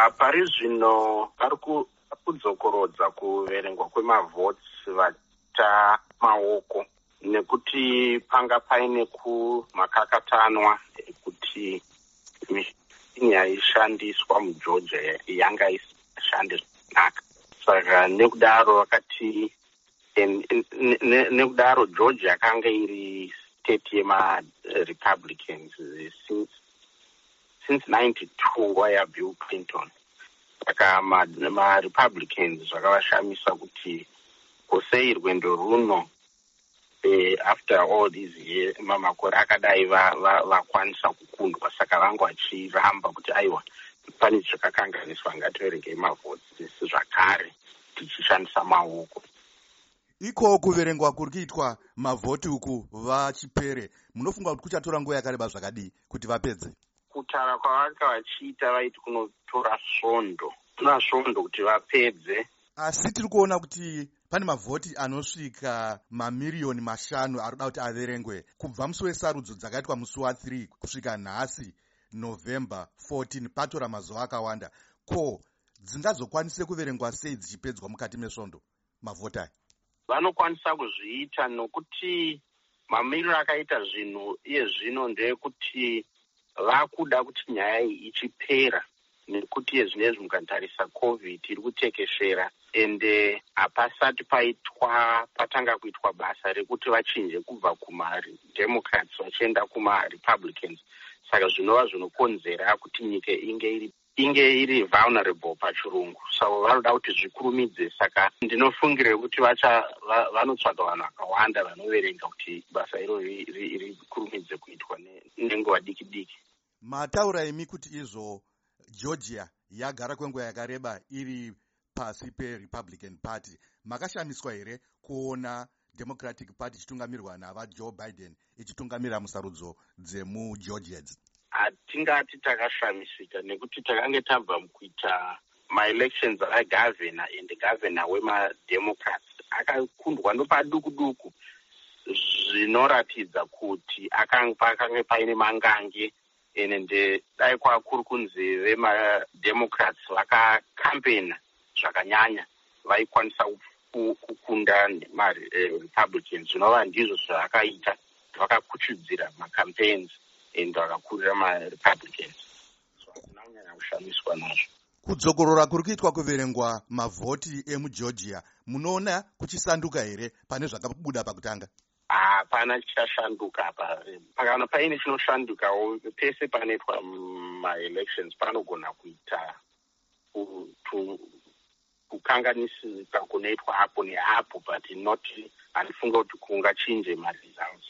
Pari zvino pari kudzokorodza kuverengwa kwemavhotsi vata maoko, nekuti panga paine makakatanwa ekuti mishini yaishandiswa muGeorgia yanga isingashande zvakanaka. Saka nekudaro vakati nekudaro Georgia yakanga iri state yema-Republicans since 92 nguva yaBill Clinton. Saka ma-Republicans zvakavashamisa kuti kusei rwendo runo after all these years makore akadai vakwanisa kukundwa. Saka vanga vachiramba kuti aiwa pane zvakakanganiswa, ngativerengei mavhotsi zvakare tichishandisa maoko. Iko kuverengwa kuri kuitwa mavhoti uku vachipere, munofunga kuti kuchatora nguva yakareba zvakadii kuti vapedze? Kutaura kwavanga vachiita vaiti kunotora svondo kuti vapedze. Asi tiri kuona kuti pane mavhoti anosvika mamiriyoni 5 arikuda kuti averengwe kubva musi wesarudzo dzakaitwa musi wa3 kusvika nhasi November 14, patora mazuva akawanda. Ko dzingazokwanise kuverengwa sei dzichipedzwa mukati mesvondo mavhoti aya? Vanokwanisa kuzviita nokuti mamiriro akaita zvinhu iye zvino ndeyekuti vakuda kuti nyaya iyi ichipera, nekuti yezvinezvi mukatarisa COVID iri kutekeshera, ende hapasati patanga kuitwa basa rekuti vachinje kubva kumaDemocrats vachienda kumaRepublicans. Saka zvinova zvinokonzera kuti nyika inge iri vulnerable pachirungu. So vanoda kuti zvikurumidze. Saka ndinofungire kuti vanotsvaga vanhu vakawanda vanoverenga kuti basa iro rikurumidze kuitwa nenguva diki diki. Mataura imi kuti izvo Georgia yagara kwenguva yakareba iri pasi peRepublican Party, makashamiswa here kuona Democratic Party ichitungamirwa navaJoe Biden ichitungamira musarudzo dzemuGeorgia? Hatingati takashamisika, nekuti takange tabva mukuita ma-elections agavhena and gavhena wemademocrats akakundwa ndopaduku duku, zvinoratidza kuti pakange paine mangange. Ende dai kwakuri kunzi vemademocrats vakakampena zvakanyanya vaikwanisa kukunda maRepublicans, zvinova ndizvo zvavakaita, vakakuchudzira macampaigns ende vakakurira maRepublicans. So hakuna kunyanya kushamiswa nazvo. Kudzokorora kuri kuitwa kuverengwa mavhoti emuGeorgia, munoona kuchisanduka here pane zvakabuda pakutanga? Hapana chichashanduka apa. Pakana paine chinoshandukawo pese panoitwa ma-elections panogona kuita kukanganisika kunoitwa apo neapo, but not handifunga kuti kungachinje ma-results.